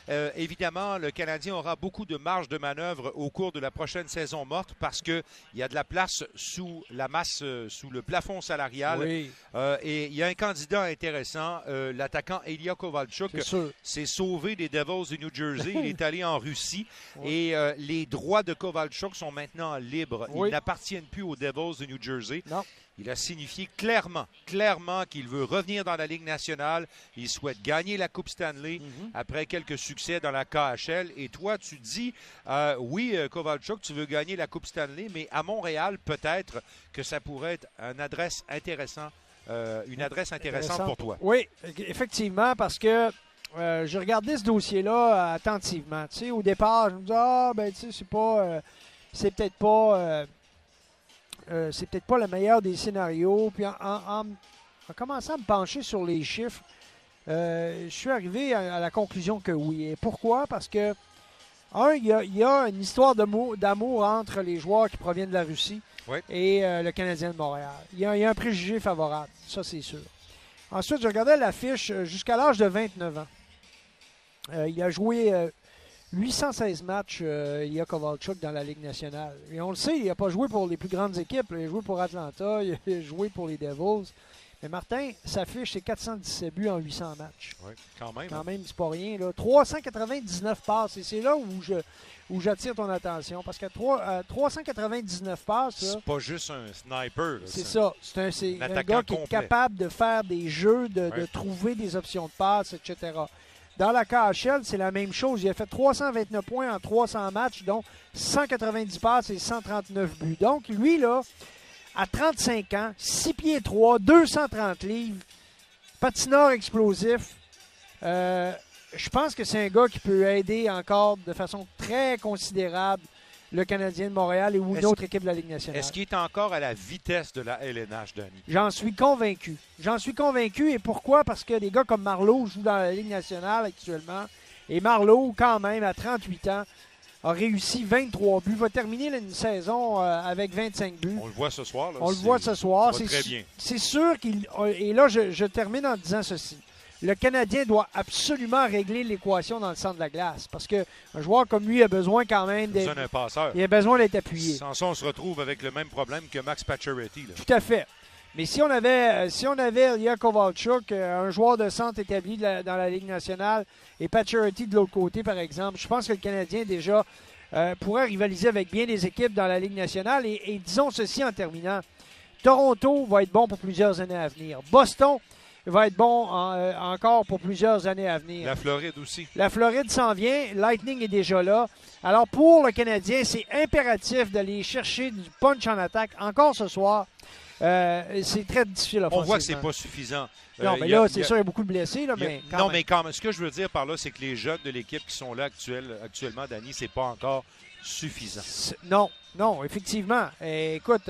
Évidemment, le Canadien aura beaucoup de marge de manœuvre au cours de la prochaine saison morte parce qu'il y a de la place sous la masse, sous le plafond salarial. Oui. Et il y a un candidat intéressant, l'attaquant Ilya Kovalchuk s'est sauvé des Devils de New Jersey. Il est allé en Russie et les droits de Kovalchuk sont maintenant libres. Ils n'appartiennent plus aux Devils de New Jersey. Non. Il a signifié clairement qu'il veut revenir dans la Ligue nationale. Il souhaite gagner la Coupe Stanley après quelques succès dans la KHL. Et toi, tu dis, oui, Kovalchuk, tu veux gagner la Coupe Stanley, mais à Montréal, peut-être que ça pourrait être une adresse intéressante pour toi. Oui, effectivement, parce que j'ai regardé ce dossier-là attentivement. Tu sais, au départ, je me disais, tu sais, c'est peut-être pas le meilleur des scénarios. Puis en commençant à me pencher sur les chiffres, je suis arrivé à la conclusion que oui. Et pourquoi? Parce que, il y a une histoire d'amour entre les joueurs qui proviennent de la Russie et le Canadien de Montréal. Il y a un préjugé favorable, ça c'est sûr. Ensuite, je regardais l'affiche jusqu'à l'âge de 29 ans. Il a joué 816 matchs, Ilya Kovalchuk, dans la Ligue nationale. Et on le sait, il n'a pas joué pour les plus grandes équipes. Il a joué pour Atlanta, il a joué pour les Devils. Mais Martin, sa fiche, c'est 417 buts en 800 matchs. Oui, quand même. Quand même, c'est pas rien. Là. 399 passes. Et c'est là où j'attire ton attention. Parce que 399 passes... C'est pas juste un sniper. C'est ça. C'est un gars qui est capable de faire des jeux, de trouver des options de passe, etc. Dans la KHL, c'est la même chose. Il a fait 329 points en 300 matchs, dont 190 passes et 139 buts. Donc, lui, là, à 35 ans, 6 pieds 3, 230 livres, patineur explosif. Je pense que c'est un gars qui peut aider encore de façon très considérable le Canadien de Montréal ou une autre équipe de la Ligue nationale. Est-ce qu'il est encore à la vitesse de la LNH, Danny? J'en suis convaincu. Et pourquoi? Parce que des gars comme Marleau jouent dans la Ligue nationale actuellement. Et Marleau, quand même, à 38 ans, a réussi 23 buts. Va terminer une saison avec 25 buts. On le voit ce soir. Là. On le voit ce soir. C'est très bien. C'est sûr qu'il... Et là, je termine en disant ceci. Le Canadien doit absolument régler l'équation dans le centre de la glace. Parce qu'un joueur comme lui a besoin quand même d'être... d'un passeur. Il a besoin d'être appuyé. Sans ça, on se retrouve avec le même problème que Max Pacioretty. Là. Tout à fait. Mais si on avait Ilya Kovalchuk, un joueur de centre établi dans la Ligue nationale, et Pacioretty de l'autre côté, par exemple, je pense que le Canadien, déjà, pourrait rivaliser avec bien des équipes dans la Ligue nationale. Et disons ceci en terminant. Toronto va être bon pour plusieurs années à venir. Boston va être bon encore pour plusieurs années à venir. La Floride aussi. La Floride s'en vient. Lightning est déjà là. Alors, pour le Canadien, c'est impératif d'aller chercher du punch en attaque encore ce soir. C'est très difficile offensivement. On voit que c'est pas suffisant. Non, mais là, c'est sûr, il y a beaucoup de blessés. Là, mais quand même, ce que je veux dire par là, c'est que les jeunes de l'équipe qui sont là actuellement, Danny, c'est pas encore suffisant. Non, effectivement. Écoute,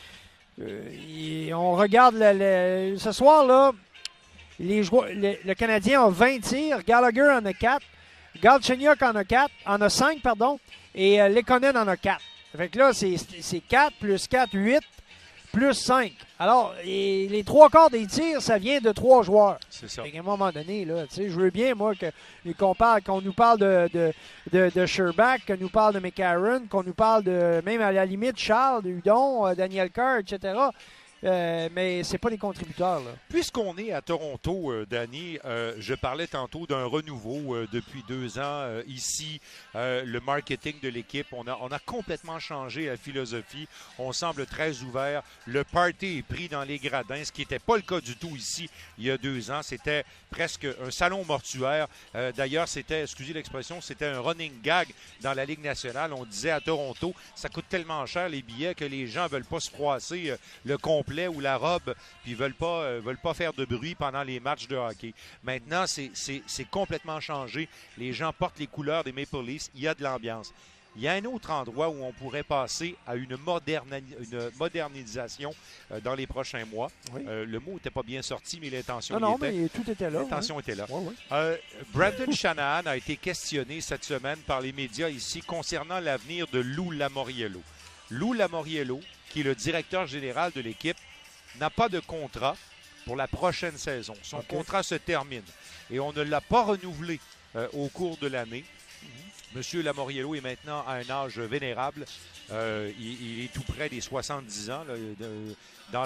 on regarde ce soir, là, le Canadien a 20 tirs, Gallagher en a 4, Galchenyuk en a 5, et Lekonen en a 4. Fait que là, c'est 4 plus 4, 8, plus 5. Alors, les trois quarts des tirs, ça vient de 3 joueurs. C'est ça. Fait qu'à un moment donné, là, je veux bien, moi, qu'on nous parle de Sherbak, qu'on nous parle de McCarron, qu'on nous parle de, même à la limite, Charles, Hudon, Daniel Kerr, etc., mais c'est pas des contributeurs. Là. Puisqu'on est à Toronto, Danny, je parlais tantôt d'un renouveau depuis 2 ans ici. Le marketing de l'équipe, on a complètement changé la philosophie. On semble très ouvert. Le party est pris dans les gradins, ce qui n'était pas le cas du tout ici il y a 2 ans. C'était presque un salon mortuaire. D'ailleurs, excusez l'expression, c'était un running gag dans la Ligue nationale. On disait à Toronto, ça coûte tellement cher les billets que les gens ne veulent pas se froisser le complet ou la robe, puis veulent pas faire de bruit pendant les matchs de hockey. Maintenant, c'est complètement changé. Les gens portent les couleurs des Maple Leafs. Il y a de l'ambiance. Il y a un autre endroit où on pourrait passer à une modernisation dans les prochains mois. Oui. Le mot n'était pas bien sorti, mais l'intention mais tout était là. L'intention était là. Oui. Brandon Shanahan a été questionné cette semaine par les médias ici concernant l'avenir de Lou Lamoriello. Lou Lamoriello, qui est le directeur général de l'équipe, n'a pas de contrat pour la prochaine saison. Son contrat se termine et on ne l'a pas renouvelé au cours de l'année. Monsieur Lamoriello est maintenant à un âge vénérable. Il est tout près des 70 ans, là, dans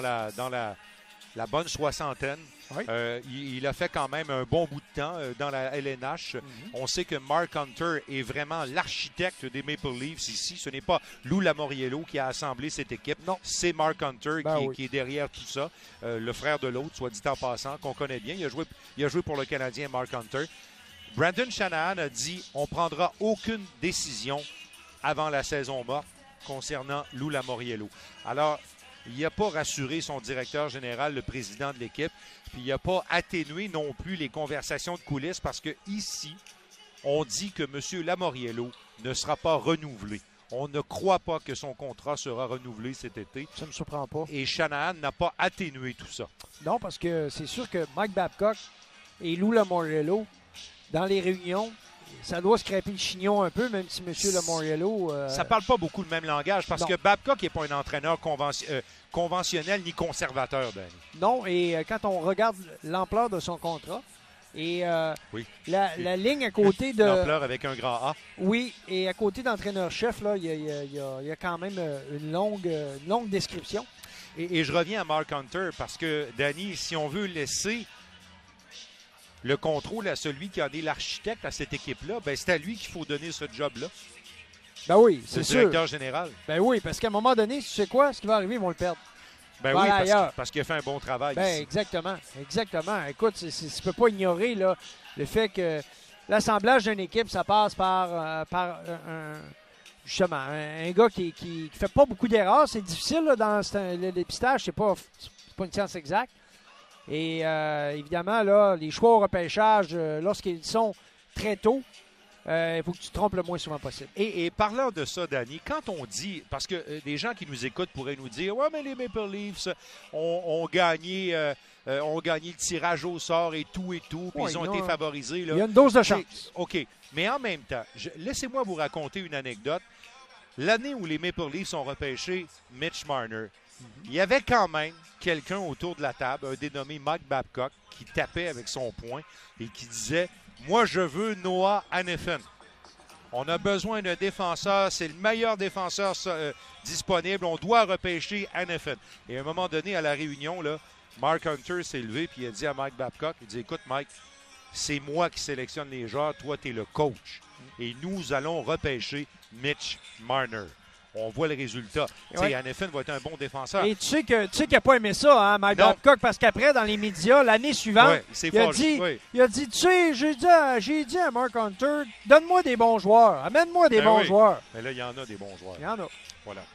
la bonne soixantaine. Oui. Il a fait quand même un bon bout de temps dans la LNH. On sait que Mark Hunter est vraiment l'architecte des Maple Leafs ici. Ce n'est pas Lou Lamoriello qui a assemblé cette équipe. Non. C'est Mark Hunter Ben oui. qui est derrière tout ça. Le frère de l'autre, soit dit en passant, qu'on connaît bien. Il a joué pour le Canadien, Mark Hunter. Brandon Shanahan a dit on ne prendra aucune décision avant la saison morte concernant Lou Lamoriello. Alors, il n'a pas rassuré son directeur général, le président de l'équipe, puis il n'a pas atténué non plus les conversations de coulisses parce que ici, on dit que M. Lamoriello ne sera pas renouvelé. On ne croit pas que son contrat sera renouvelé cet été. Ça ne me surprend pas. Et Shanahan n'a pas atténué tout ça. Non, parce que c'est sûr que Mike Babcock et Lou Lamoriello, dans les réunions, ça doit scraper le chignon un peu, même si M. Lamoriello... Ça parle pas beaucoup le même langage parce non. que Babcock n'est pas un entraîneur conventionnel ni conservateur, Danny. Non, et quand on regarde l'ampleur de son contrat, et Oui. la ligne à côté de... L'ampleur avec un grand A. Oui, et à côté d'entraîneur-chef, là, il y a quand même une longue description. Et je reviens à Mark Hunter parce que, Danny, si on veut laisser le contrôle à celui qui en est l'architecte à cette équipe-là, ben c'est à lui qu'il faut donner ce job-là. Ben oui, C'est c'est le sûr. directeur général. Ben oui, parce qu'à un moment donné, tu sais quoi? Ce qui va arriver, ils vont le perdre. Ben Voilà, oui, ailleurs. parce qu'il a fait un bon travail Ben ici. exactement. Écoute, tu ne peux pas ignorer là, le fait que l'assemblage d'une équipe, ça passe par justement, un gars qui fait pas beaucoup d'erreurs. C'est difficile là, dans le dépistage, c'est pas une science exacte. Et évidemment, là, les choix au repêchage, lorsqu'ils sont très tôt, il faut que tu te trompes le moins souvent possible. Et parlant de ça, Danny, quand on dit, parce que des gens qui nous écoutent pourraient nous dire « Ouais, mais les Maple Leafs ont gagné le tirage au sort et tout, puis Oui, ils ont été favorisés. » Il y a une dose de chance. OK, mais en même temps, laissez-moi vous raconter une anecdote. L'année où les Maple Leafs ont repêché Mitch Marner, il y avait quand même quelqu'un autour de la table, un dénommé Mike Babcock, qui tapait avec son poing et qui disait « Moi, je veux Noah Hanifin. On a besoin d'un défenseur. C'est le meilleur défenseur disponible. On doit repêcher Hanifin. » Et à un moment donné, à la réunion, là, Mark Hunter s'est levé et il a dit à Mike Babcock, il dit « Écoute, Mike, c'est moi qui sélectionne les joueurs. Toi, tu es le coach. Et nous allons repêcher Mitch Marner. » On voit le résultat. Ouais. Hanifin va être un bon défenseur. Et tu sais qu'il n'a pas aimé ça, hein, Mike Babcock, parce qu'après, dans les médias, l'année suivante, il a dit, tu sais, j'ai dit à Mark Hunter, donne-moi des bons joueurs, amène-moi des bons joueurs. Mais là, il y en a des bons joueurs. Il y en a. Voilà.